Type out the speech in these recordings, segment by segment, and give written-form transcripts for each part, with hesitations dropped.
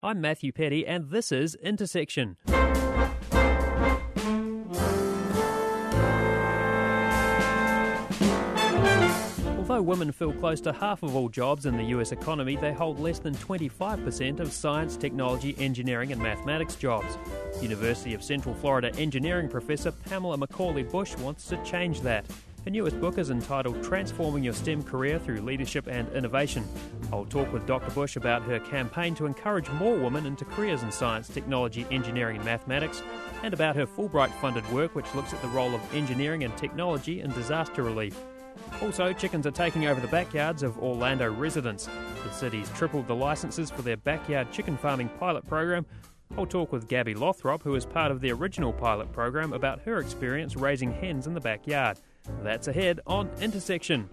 I'm Matthew Petty, and this is Intersection. Although women fill close to half of all jobs in the US economy, they hold less than 25% of science, technology, engineering and mathematics jobs. University of Central Florida engineering professor Pamela McCauley-Bush wants to change that. Her newest book is entitled Transforming Your STEM Career Through Leadership and Innovation. I'll talk with Dr. Bush about her campaign to encourage more women into careers in science, technology, engineering and mathematics, and about her Fulbright-funded work which looks at the role of engineering and technology in disaster relief. Also, chickens are taking over the backyards of Orlando residents. The city's tripled the licences for their backyard chicken farming pilot program. I'll talk with Gabby Lothrop, who is part of the original pilot program, about her experience raising hens in the backyard. That's ahead on Intersection.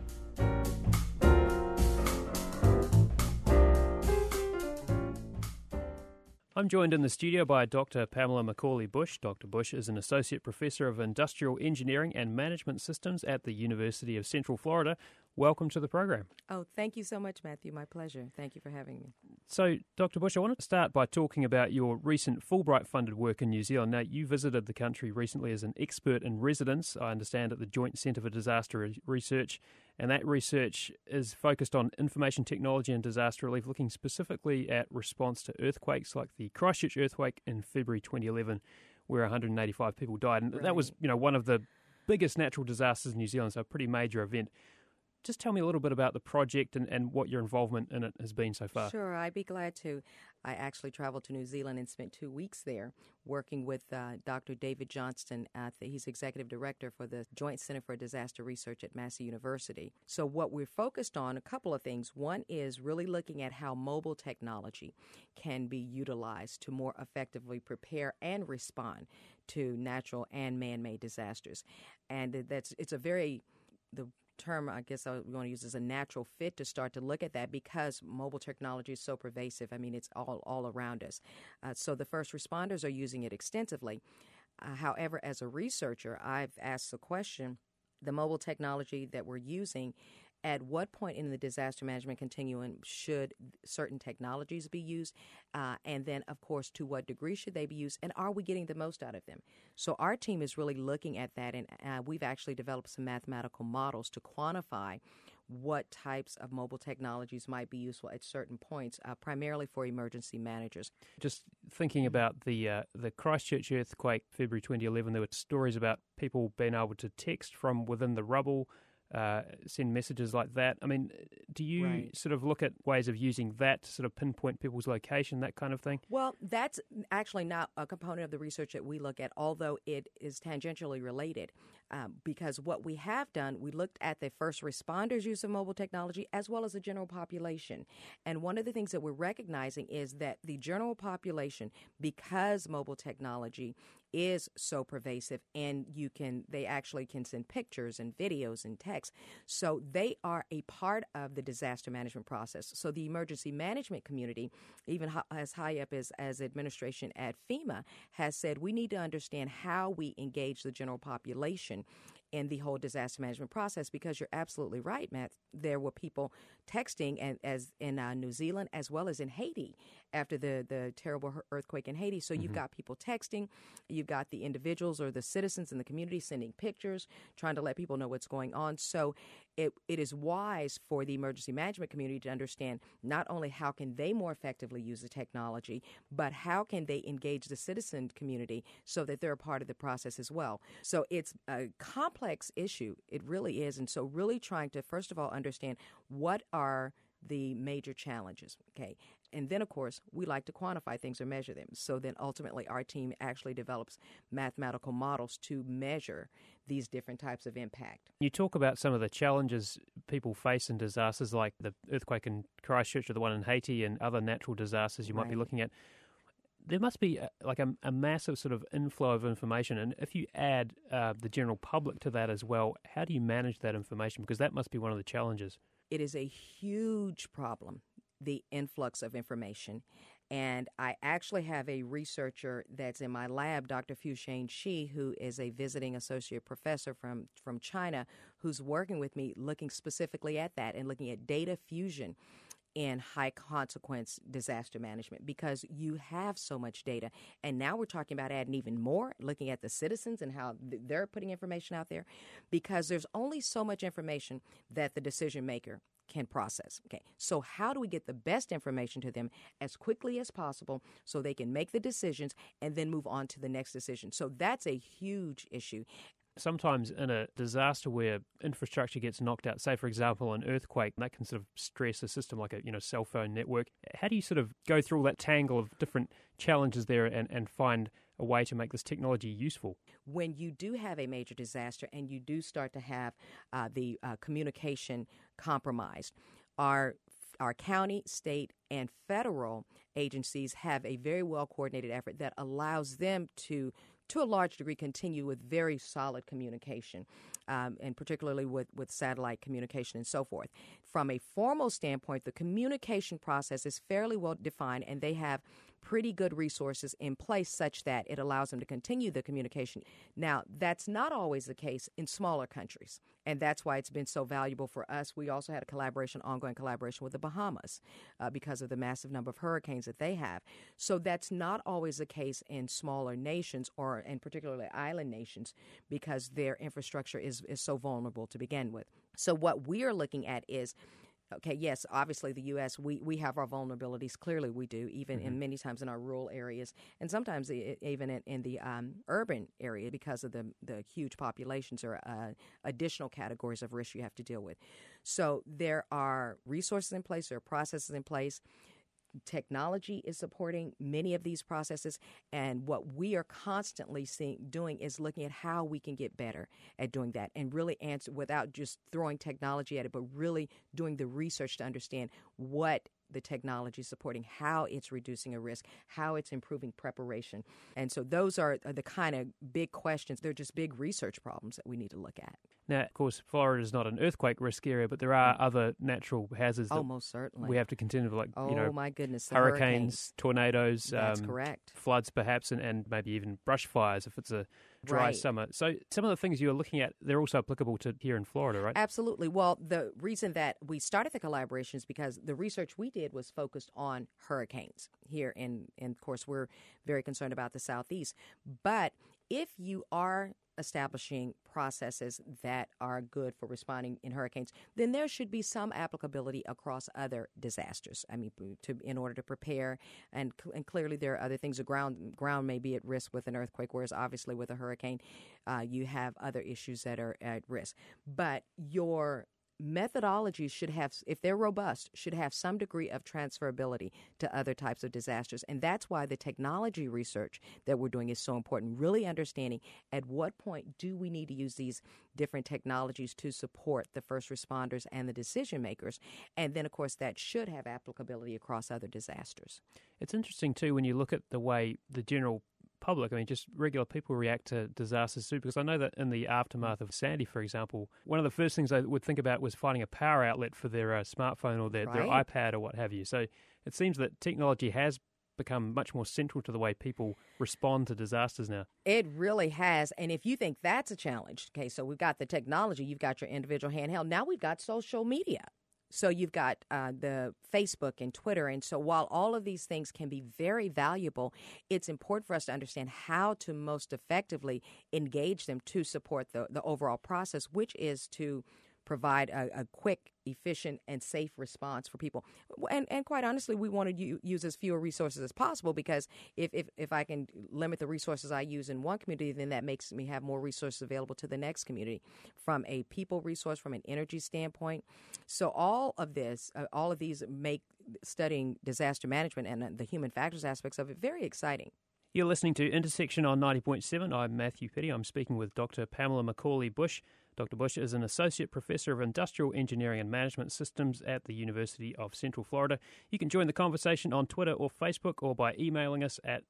I'm joined in the studio by Dr. Pamela McCauley-Bush. Dr. Bush is an Associate Professor of Industrial Engineering and Management Systems at the University of Central Florida. Welcome to the program. Oh, thank you so much, Matthew. My pleasure. Thank you for having me. So, Dr. Bush, I wanted to start by talking about your recent Fulbright-funded work in New Zealand. Now, you visited the country recently as an expert in residence, I understand, at the Joint Centre for Disaster Research, and that research is focused on information technology and disaster relief, looking specifically at response to earthquakes like the Christchurch earthquake in February 2011, where 185 people died. And that was, one of the biggest natural disasters in New Zealand, so a pretty major event. Just tell me a little bit about the project and what your involvement in it has been so far. Sure, I'd be glad to. I actually traveled to New Zealand and spent 2 weeks there working with Dr. David Johnston. He's Executive Director for the Joint Center for Disaster Research at Massey University. So what we're focused on, a couple of things. One is really looking at how mobile technology can be utilized to more effectively prepare and respond to natural and man-made disasters. And it's a very... the term I guess I want to use is a natural fit to start to look at that because mobile technology is so pervasive. I mean, it's all around us. So the first responders are using it extensively. However, as a researcher, I've asked the question, the mobile technology that we're using, at what point in the disaster management continuum should certain technologies be used? And then, of course, to what degree should they be used? And are we getting the most out of them? So our team is really looking at that, and we've actually developed some mathematical models to quantify what types of mobile technologies might be useful at certain points, primarily for emergency managers. Just thinking about the Christchurch earthquake, February 2011, there were stories about people being able to text from within the rubble, send messages like that. I mean, do you sort of look at ways of using that to sort of pinpoint people's location, that kind of thing? Well, that's actually not a component of the research that we look at, although it is tangentially related. Because what we have done, we looked at the first responders' use of mobile technology as well as the general population. And one of the things that we're recognizing is that the general population, because mobile technology is so pervasive and they actually can send pictures and videos and text. So they are a part of the disaster management process. So the emergency management community, even as high up as administration at FEMA, has said we need to understand how we engage the general population in the whole disaster management process, because you're absolutely right, Matt. There were people texting as in New Zealand as well as in Haiti after the terrible earthquake in Haiti. So you've got people texting, you've got the individuals or the citizens in the community sending pictures, trying to let people know what's going on. So it is wise for the emergency management community to understand not only how can they more effectively use the technology, but how can they engage the citizen community so that they're a part of the process as well. So it's a complex issue. It really is. And so really trying to, first of all, understand what are the major challenges, okay? And then, of course, we like to quantify things or measure them. So then ultimately our team actually develops mathematical models to measure these different types of impact. You talk about some of the challenges people face in disasters like the earthquake in Christchurch or the one in Haiti and other natural disasters you might be looking at. There must be a massive sort of inflow of information. And if you add the general public to that as well, how do you manage that information? Because that must be one of the challenges. It is a huge problem, the influx of information. And I actually have a researcher that's in my lab, Dr. Fusheng Shi, who is a visiting associate professor from China, who's working with me looking specifically at that and looking at data fusion in high consequence disaster management because you have so much data. And now we're talking about adding even more, looking at the citizens and how they're putting information out there, because there's only so much information that the decision maker can process. Okay, so how do we get the best information to them as quickly as possible so they can make the decisions and then move on to the next decision? So that's a huge issue. Sometimes in a disaster where infrastructure gets knocked out, say, for example, an earthquake, that can sort of stress a system like a cell phone network. How do you sort of go through all that tangle of different challenges there and find a way to make this technology useful? When you do have a major disaster and you do start to have the communication compromised, our county, state, and federal agencies have a very well-coordinated effort that allows them to a large degree, continue with very solid communication, and particularly with satellite communication and so forth. From a formal standpoint, the communication process is fairly well defined, and they have pretty good resources in place such that it allows them to continue the communication. Now, that's not always the case in smaller countries, and that's why it's been so valuable for us. We also had ongoing collaboration with the Bahamas because of the massive number of hurricanes that they have. So that's not always the case in smaller nations and particularly island nations because their infrastructure is so vulnerable to begin with. So what we are looking at is, okay, yes, obviously the U.S., we have our vulnerabilities. Clearly we do, even in many times in our rural areas and sometimes even in the urban area because of the huge populations or additional categories of risk you have to deal with. So there are resources in place, there are processes in place. Technology is supporting many of these processes, and what we are constantly doing is looking at how we can get better at doing that and really answer without just throwing technology at it, but really doing the research to understand what the technology is supporting, how it's reducing a risk, how it's improving preparation. And so those are the kind of big questions. They're just big research problems that we need to look at. Now, of course, Florida is not an earthquake risk area, but there are other natural hazards that most certainly we have to contend with, like my goodness, hurricanes, tornadoes, that's correct, floods perhaps, and maybe even brush fires if it's a dry summer. So some of the things you're looking at, they're also applicable to here in Florida, right? Absolutely. Well, the reason that we started the collaboration is because the research we did was focused on hurricanes here, and of course we're very concerned about the Southeast. But if you are establishing processes that are good for responding in hurricanes, then there should be some applicability across other disasters. I mean, in order to prepare, and clearly there are other things. The ground may be at risk with an earthquake, whereas obviously with a hurricane, you have other issues that are at risk. But your methodologies should have, if they're robust, should have some degree of transferability to other types of disasters. And that's why the technology research that we're doing is so important, really understanding at what point do we need to use these different technologies to support the first responders and the decision makers. And then, of course, that should have applicability across other disasters. It's interesting, too, when you look at the way the general public, I mean, just regular people react to disasters too, because I know that in the aftermath of Sandy, for example, one of the first things they would think about was finding a power outlet for their smartphone or their iPad or what have you. So it seems that technology has become much more central to the way people respond to disasters now. It really has. And if you think that's a challenge, okay, so we've got the technology, you've got your individual handheld, now we've got social media. So you've got the Facebook and Twitter. And so while all of these things can be very valuable, it's important for us to understand how to most effectively engage them to support the overall process, which is to provide a quick, efficient, and safe response for people. And quite honestly, we want to use as fewer resources as possible, because if I can limit the resources I use in one community, then that makes me have more resources available to the next community from a people resource, from an energy standpoint. So all of these make studying disaster management and the human factors aspects of it very exciting. You're listening to Intersection on 90.7. I'm Matthew Petty. I'm speaking with Dr. Pamela McCauley-Bush. Dr. Bush is an Associate Professor of Industrial Engineering and Management Systems at the University of Central Florida. You can join the conversation on Twitter or Facebook or by emailing us at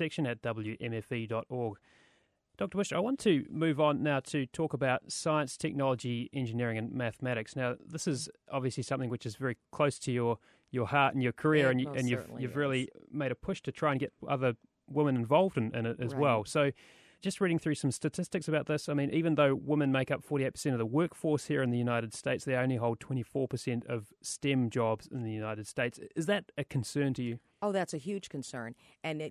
intersection@wmfe.org. Dr. Bush, I want to move on now to talk about science, technology, engineering and mathematics. Now, this is obviously something which is very close to your heart and your career, and you've really made a push to try and get other women involved in it as well. So Just reading through some statistics about this, I mean, even though women make up 48% of the workforce here in the United States, they only hold 24% of STEM jobs in the United States. Is that a concern to you? Oh, that's a huge concern. And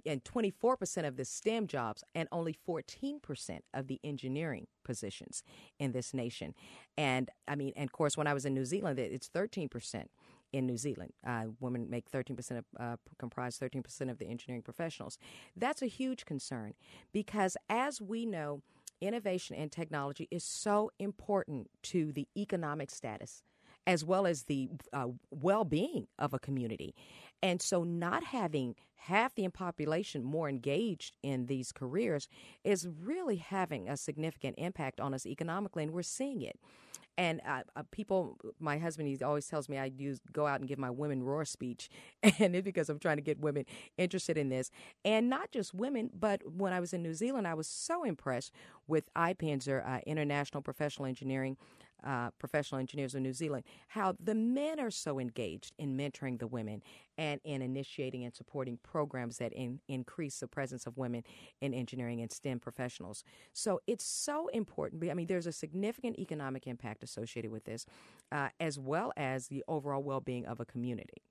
24% of the STEM jobs and only 14% of the engineering positions in this nation. And I mean, and of course, when I was in New Zealand, it's 13%. In New Zealand, women make 13% comprise 13% of the engineering professionals. That's a huge concern because, as we know, innovation and technology is so important to the economic status as well as the well-being of a community. And so not having half the population more engaged in these careers is really having a significant impact on us economically, and we're seeing it. And people, my husband, he always tells me I go out and give my Women Roar speech, and it's because I'm trying to get women interested in this. And not just women, but when I was in New Zealand, I was so impressed with IPENSR, International Professional Engineering, Professional Engineers of New Zealand, how the men are so engaged in mentoring the women and in initiating and supporting programs that increase the presence of women in engineering and STEM professionals. So it's so important. I mean, there's a significant economic impact associated with this, as well as the overall well-being of a community.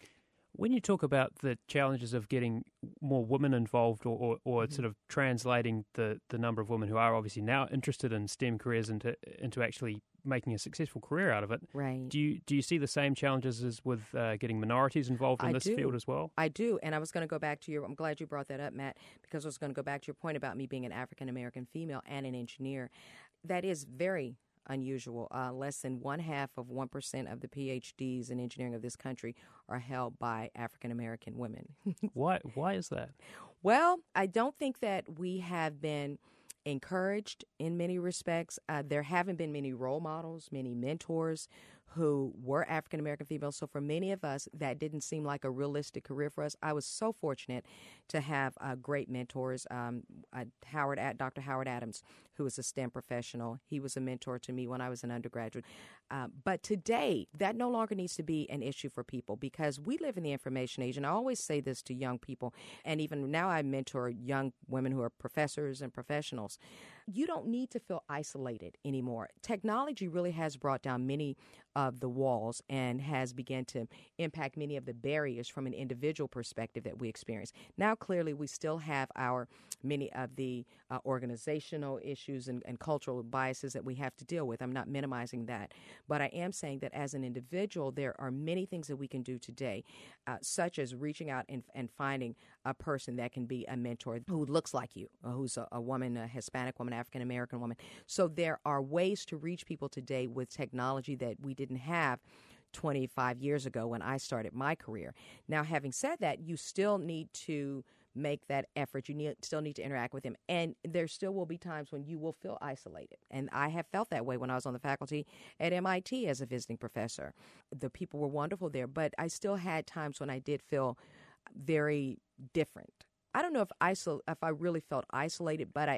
When you talk about the challenges of getting more women involved or sort of translating the number of women who are obviously now interested in STEM careers into actually making a successful career out of it, right? Do you see the same challenges as with getting minorities involved in this field as well? I do, and I was going to go back to I'm glad you brought that up, Matt, because I was going to go back to your point about me being an African-American female and an engineer. That is very unusual. Less than 0.5% of the PhDs in engineering of this country are held by African-American women. Why is that? Well, I don't think that we have been encouraged in many respects. There haven't been many role models, many mentors who were African-American females. So for many of us, that didn't seem like a realistic career for us. I was so fortunate to have great mentors. Dr. Howard Adams, who was a STEM professional. He was a mentor to me when I was an undergraduate. But today, that no longer needs to be an issue for people because we live in the information age. And I always say this to young people, and even now I mentor young women who are professors and professionals. You don't need to feel isolated anymore. Technology really has brought down many of the walls and has begun to impact many of the barriers from an individual perspective that we experience. Now, clearly, we still have many of the organizational issues and cultural biases that we have to deal with. I'm not minimizing that. But I am saying that as an individual, there are many things that we can do today, such as reaching out and finding a person that can be a mentor who looks like you, who's a woman, a Hispanic woman, African-American woman. So there are ways to reach people today with technology that we didn't have 25 years ago when I started my career. Now, having said that, you still need to make that effort. You still need to interact with them. And there still will be times when you will feel isolated. And I have felt that way when I was on the faculty at MIT as a visiting professor. The people were wonderful there, but I still had times when I did feel very different. I don't know if I really felt isolated, but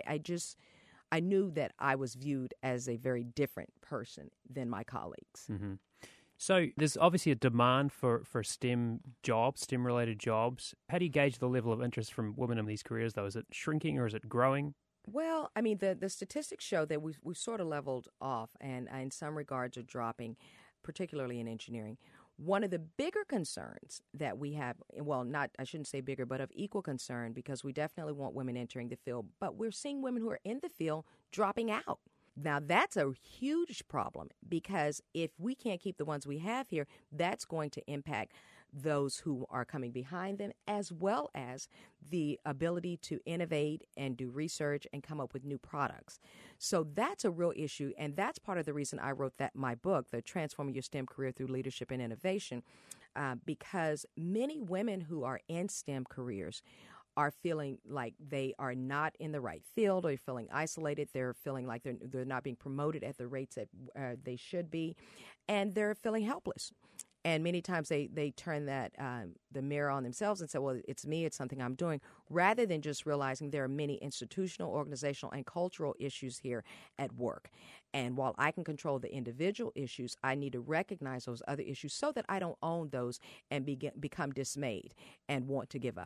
I knew that I was viewed as a very different person than my colleagues. Mm-hmm. So there's obviously a demand for STEM jobs, STEM-related jobs. How do you gauge the level of interest from women in these careers, though? Is it shrinking or is it growing? Well, I mean, the statistics show that we've sort of leveled off and in some regards are dropping, particularly in engineering. One of the bigger concerns that we have, well, I shouldn't say bigger, but of equal concern, because we definitely want women entering the field, but we're seeing women who are in the field dropping out. Now, that's a huge problem because if we can't keep the ones we have here, that's going to impact those who are coming behind them, as well as the ability to innovate and do research and come up with new products. So that's a real issue, and that's part of the reason I wrote my book, The Transforming Your STEM Career Through Leadership and Innovation, because many women who are in STEM careers are feeling like they are not in the right field, or feeling isolated. They're feeling like they're not being promoted at the rates that they should be, and they're feeling helpless. And many times they turn the mirror on themselves and say, well, it's me, it's something I'm doing, rather than just realizing there are many institutional, organizational, and cultural issues here at work. And while I can control the individual issues, I need to recognize those other issues so that I don't own those and become dismayed and want to give up.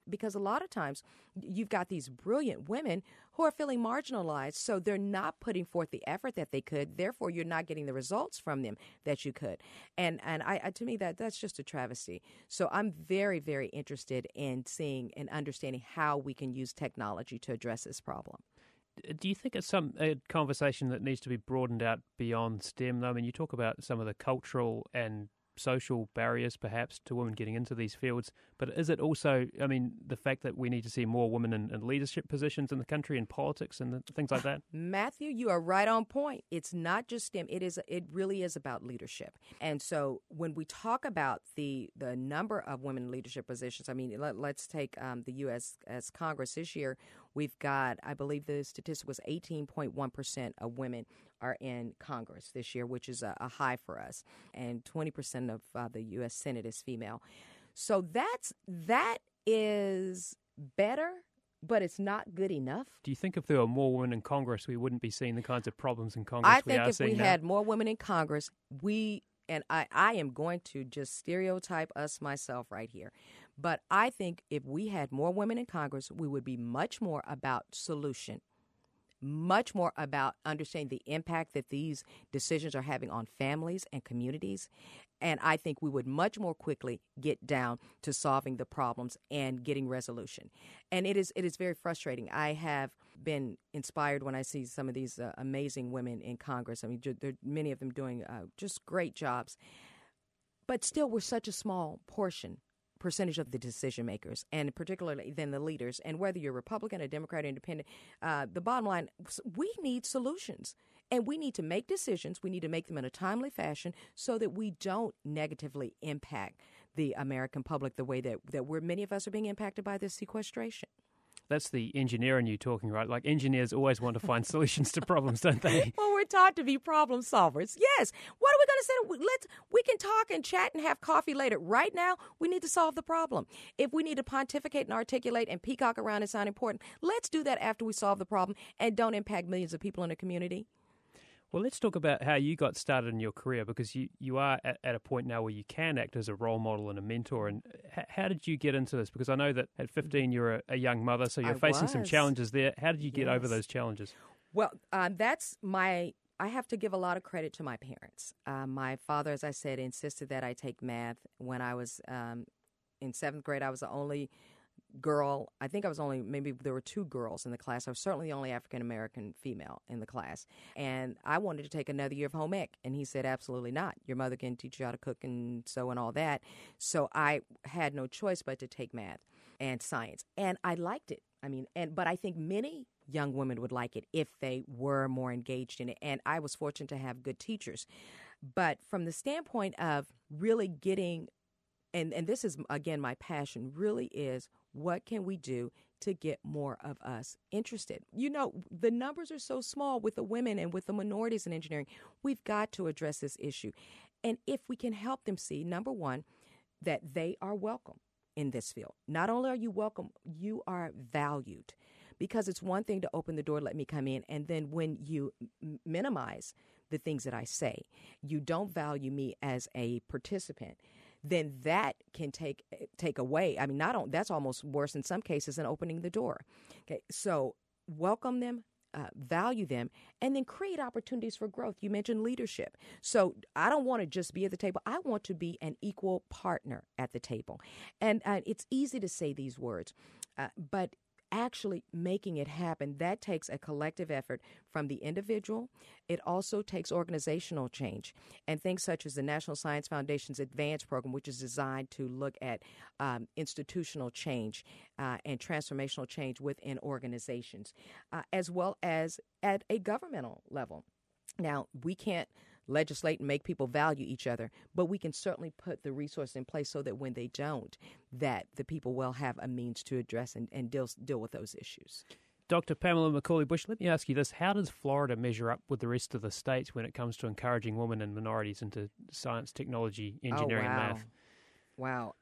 because a lot of times you've got these brilliant women who are feeling marginalized, so they're not putting forth the effort that they could. Therefore, you're not getting the results from them that you could. And I to me, that's just a travesty. So I'm very, very interested in seeing and understanding how we can use technology to address this problem. Do you think it's a conversation that needs to be broadened out beyond STEM? I mean, you talk about some of the cultural and social barriers, perhaps, to women getting into these fields, but is it also, I mean, the fact that we need to see more women in leadership positions in the country, in politics and things like that? Matthew, you are right on point. It's not just STEM. It really is about leadership. And so when we talk about the number of women in leadership positions, I mean, let's take the U.S. as Congress this year. We've got, I believe the statistic was 18.1% of women are in Congress this year, which is a high for us. And 20% of the U.S. Senate is female. So that is better, but it's not good enough. Do you think if there were more women in Congress, we wouldn't be seeing the kinds of problems in Congress we are seeing now? I think if we had more women in Congress, and I am going to just stereotype us myself right here, but I think if we had more women in Congress, we would be much more about solution, much more about understanding the impact that these decisions are having on families and communities. And I think we would much more quickly get down to solving the problems and getting resolution. And it is very frustrating. I have been inspired when I see some of these amazing women in Congress. I mean, there are many of them doing just great jobs. But still, we're such a small percentage of the decision makers, and particularly then the leaders. And whether you're Republican or Democrat or Independent, the bottom line, we need solutions. And we need to make decisions. We need to make them in a timely fashion so that we don't negatively impact the American public the way that many of us are being impacted by this sequestration. That's the engineer in you talking, right? Like, engineers always want to find solutions to problems, don't they? Well, we're taught to be problem solvers. Yes. What are we going to say? We can talk and chat and have coffee later. Right now, we need to solve the problem. If we need to pontificate and articulate and peacock around and sound important, let's do that after we solve the problem and don't impact millions of people in the community. Well, let's talk about how you got started in your career, because you are at a point now where you can act as a role model and a mentor. And how did you get into this? Because I know that at 15 you're a young mother, so you're facing some challenges there. How did you get over those challenges? Well, I have to give a lot of credit to my parents. My father, as I said, insisted that I take math. When I was in seventh grade, I was the only girl. I think maybe there were two girls in the class. I was certainly the only African-American female in the class. And I wanted to take another year of home ec. And he said, absolutely not. Your mother can teach you how to cook and sew and all that. So I had no choice but to take math and science. And I liked it. But I think many young women would like it if they were more engaged in it. And I was fortunate to have good teachers. But from the standpoint of really getting, and this is, again, my passion, really is, what can we do to get more of us interested? You know, the numbers are so small with the women and with the minorities in engineering. We've got to address this issue. And if we can help them see, number one, that they are welcome in this field. Not only are you welcome, you are valued. Because it's one thing to open the door, let me come in, and then when you minimize the things that I say, you don't value me as a participant, then that can take away. That's almost worse in some cases than opening the door. Okay, so welcome them, value them, and then create opportunities for growth. You mentioned leadership. So I don't want to just be at the table. I want to be an equal partner at the table. And it's easy to say these words, but actually making it happen, that takes a collective effort from the individual. It also takes organizational change, and things such as the National Science Foundation's Advance program, which is designed to look at institutional change and transformational change within organizations, as well as at a governmental level. Now, we can't legislate and make people value each other, but we can certainly put the resources in place so that when they don't, that the people will have a means to address and deal with those issues. Dr. Pamela McCauley-Bush, let me ask you this. How does Florida measure up with the rest of the states when it comes to encouraging women and minorities into science, technology, engineering, and math? Wow.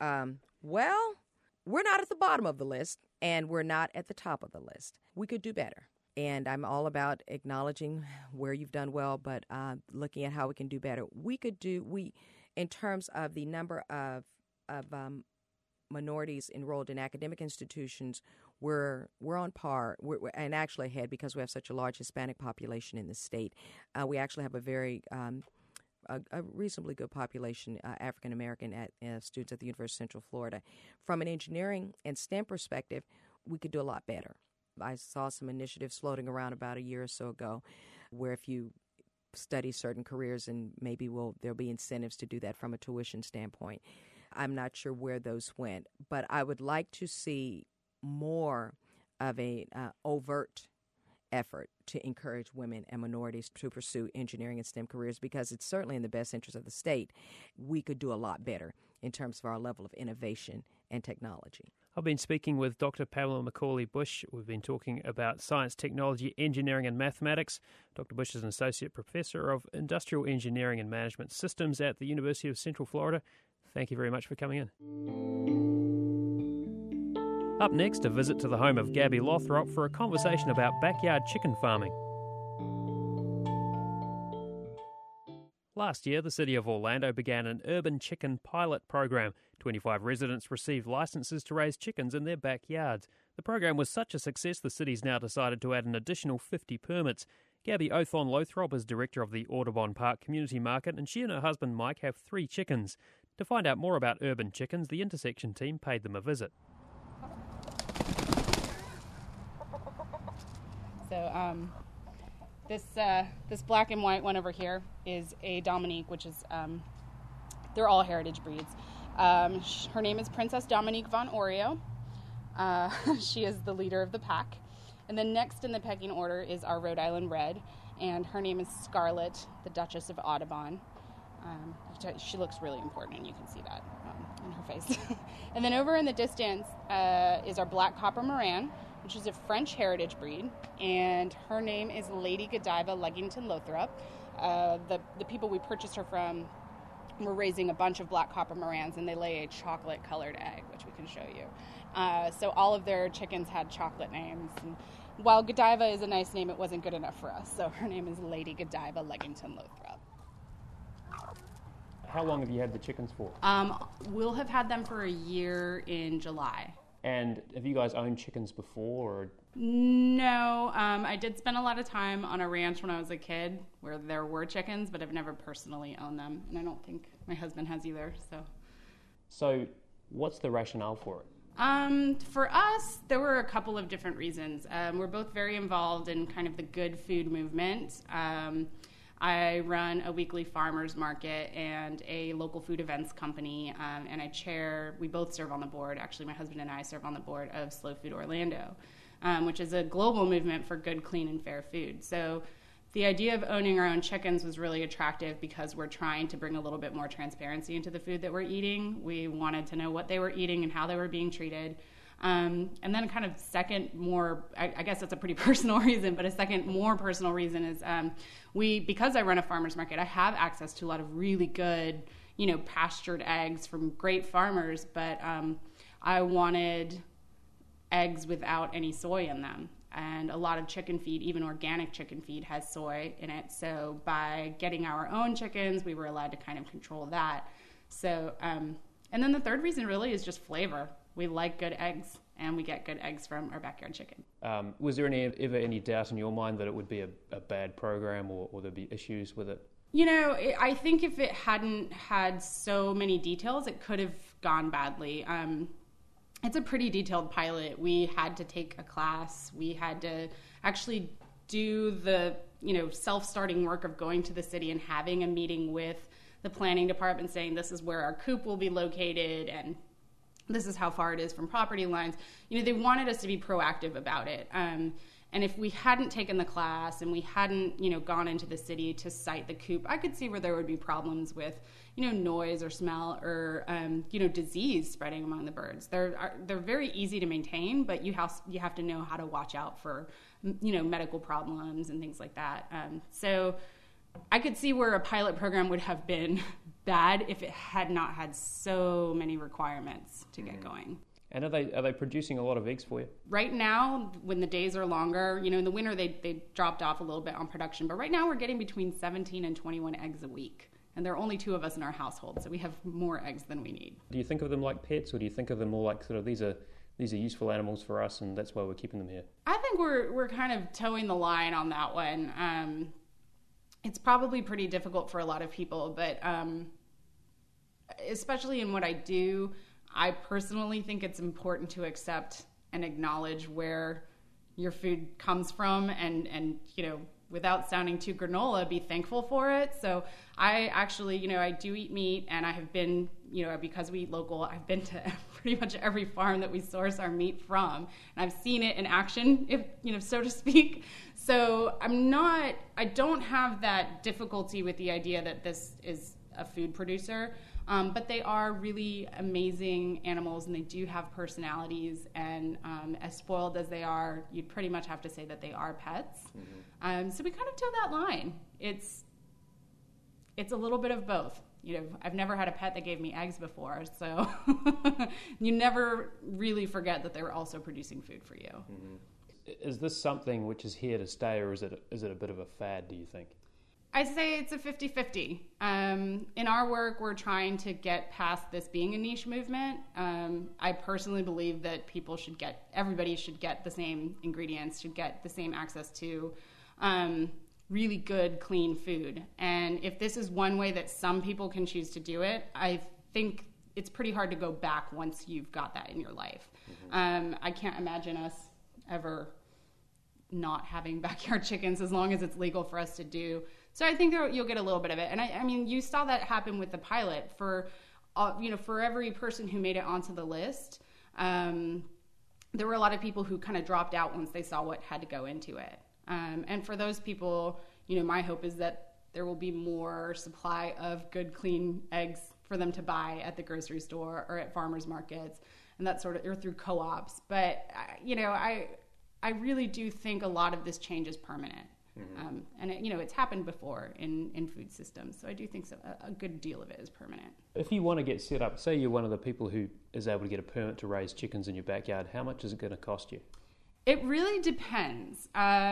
Well, we're not at the bottom of the list, and we're not at the top of the list. We could do better. And I'm all about acknowledging where you've done well, but looking at how we can do better. In terms of the number of minorities enrolled in academic institutions, we're on par, and actually ahead because we have such a large Hispanic population in the state. We actually have a very a reasonably good population, African American students at the University of Central Florida. From an engineering and STEM perspective, we could do a lot better. I saw some initiatives floating around about a year or so ago where if you study certain careers and maybe there'll be incentives to do that from a tuition standpoint. I'm not sure where those went, but I would like to see more of a overt effort to encourage women and minorities to pursue engineering and STEM careers because it's certainly in the best interest of the state. We could do a lot better in terms of our level of innovation and technology. I've been speaking with Dr. Pamela McCauley-Bush. We've been talking about science, technology, engineering and mathematics. Dr. Bush is an associate professor of industrial engineering and management systems at the University of Central Florida. Thank you very much for coming in. Up next, a visit to the home of Gabby Lothrop for a conversation about backyard chicken farming. Last year, the City of Orlando began an urban chicken pilot program. 25 residents received licenses to raise chickens in their backyards. The program was such a success, the city's now decided to add an additional 50 permits. Gabby Othon-Lothrop is director of the Audubon Park Community Market, and she and her husband Mike have 3 chickens. To find out more about urban chickens, the Intersection team paid them a visit. So this black and white one over here is a Dominique, which is, they're all heritage breeds. Her name is Princess Dominique von Oreo. She is the leader of the pack. And then next in the pecking order is our Rhode Island Red, and her name is Scarlett, the Duchess of Audubon. She looks really important, and you can see that in her face. And then over in the distance is our Black Copper Moran, which is a French heritage breed, and her name is Lady Godiva Leggington Lothrop. The people we purchased her from were raising a bunch of Black Copper Morans, and they lay a chocolate-colored egg, which we can show you. So all of their chickens had chocolate names. And while Godiva is a nice name, it wasn't good enough for us, so her name is Lady Godiva Leggington Lothrop. How long have you had the chickens for? We'll have had them for a year in July. And have you guys owned chickens before? Or? No, I did spend a lot of time on a ranch when I was a kid where there were chickens, but I've never personally owned them, and I don't think my husband has either. So what's the rationale for it? For us, there were a couple of different reasons. We're both very involved in kind of the good food movement. I run a weekly farmers market and a local food events company, and we both serve on the board, actually my husband and I serve on the board of Slow Food Orlando, which is a global movement for good, clean, and fair food. So the idea of owning our own chickens was really attractive because we're trying to bring a little bit more transparency into the food that we're eating. We wanted to know what they were eating and how they were being treated. And then kind of second, more, I guess that's a pretty personal reason, but a second more personal reason is because I run a farmer's market, I have access to a lot of really good, pastured eggs from great farmers, but I wanted eggs without any soy in them. And a lot of chicken feed, even organic chicken feed, has soy in it. So by getting our own chickens, we were allowed to kind of control that. So, and then the third reason really is just flavor. We like good eggs, and we get good eggs from our backyard chicken. Was there ever any doubt in your mind that it would be a bad program or there'd be issues with it? I think if it hadn't had so many details, it could have gone badly. It's a pretty detailed pilot. We had to take a class. We had to actually do the, self-starting work of going to the city and having a meeting with the planning department saying this is where our coop will be located and this is how far it is from property lines. They wanted us to be proactive about it. And if we hadn't taken the class and we hadn't, gone into the city to site the coop, I could see where there would be problems with, noise or smell or, disease spreading among the birds. They're very easy to maintain, but you have to know how to watch out for, medical problems and things like that. So I could see where a pilot program would have been bad if it had not had so many requirements to get going. And are they producing a lot of eggs for you? Right now, when the days are longer, in the winter they dropped off a little bit on production, but right now we're getting between 17 and 21 eggs a week. And there are only 2 of us in our household, so we have more eggs than we need. Do you think of them like pets, or do you think of them more like sort of these are useful animals for us, and that's why we're keeping them here? I think we're kind of towing the line on that one. It's probably pretty difficult for a lot of people, but especially in what I do, I personally think it's important to accept and acknowledge where your food comes from, and without sounding too granola, be thankful for it. So I actually, I do eat meat, and I have been, because we eat local, I've been to pretty much every farm that we source our meat from, and I've seen it in action, if so to speak. So I don't have that difficulty with the idea that this is a food producer, but they are really amazing animals, and they do have personalities, and as spoiled as they are, you'd pretty much have to say that they are pets. Mm-hmm. So we kind of toe that line. It's a little bit of both. I've never had a pet that gave me eggs before, so you never really forget that they were also producing food for you. Mm-hmm. Is this something which is here to stay, or is it a bit of a fad, do you think? I'd say it's a 50-50. In our work, we're trying to get past this being a niche movement. I personally believe that everybody should get the same ingredients, should get the same access to really good, clean food. And if this is one way that some people can choose to do it, I think it's pretty hard to go back once you've got that in your life. Mm-hmm. I can't imagine us ever not having backyard chickens as long as it's legal for us to do. So I think you'll get a little bit of it. And I mean, you saw that happen with the pilot. For every person who made it onto the list, there were a lot of people who kind of dropped out once they saw what had to go into it. And for those people, my hope is that there will be more supply of good, clean eggs for them to buy at the grocery store or at farmers markets, and that sort of, or through co-ops. But I really do think a lot of this change is permanent. Mm-hmm. And it's happened before in food systems, so I do think a good deal of it is permanent. If you want to get set up, say you're one of the people who is able to get a permit to raise chickens in your backyard, how much is it going to cost you? It really depends.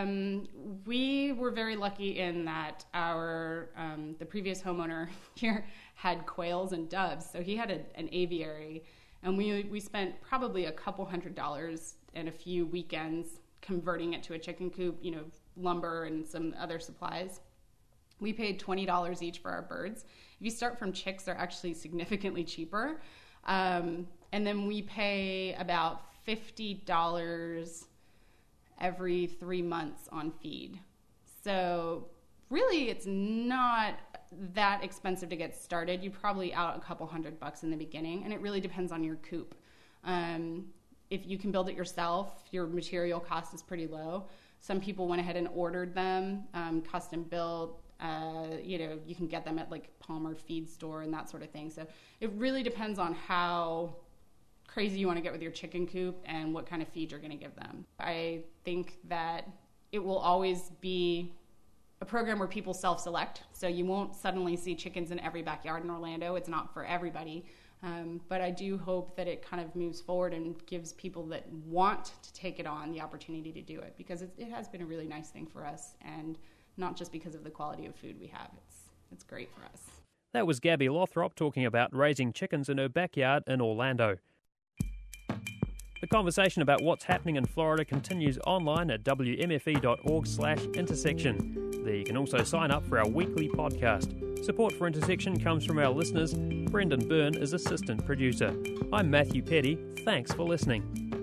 We were very lucky in that the previous homeowner here had quails and doves, so he had an aviary, and we spent probably $200 and a few weekends converting it to a chicken coop, lumber and some other supplies. We paid $20 each for our birds. If you start from chicks, they're actually significantly cheaper. And then we pay about $50 every 3 months on feed. So really, it's not that expensive to get started. You're probably out $200 in the beginning, and it really depends on your coop. If you can build it yourself, your material cost is pretty low. Some people went ahead and ordered them, custom built. You can get them at like Palmer Feed Store and that sort of thing. So it really depends on how crazy you want to get with your chicken coop and what kind of feed you're going to give them. I think that it will always be a program where people self-select. So you won't suddenly see chickens in every backyard in Orlando. It's not for everybody. But I do hope that it kind of moves forward and gives people that want to take it on the opportunity to do it, because it has been a really nice thing for us, and not just because of the quality of food we have. It's great for us. That was Gabby Lothrop talking about raising chickens in her backyard in Orlando. The conversation about what's happening in Florida continues online at wmfe.org/intersection. There you can also sign up for our weekly podcast. Support for Intersection comes from our listeners. Brendan Byrne is assistant producer. I'm Matthew Petty. Thanks for listening.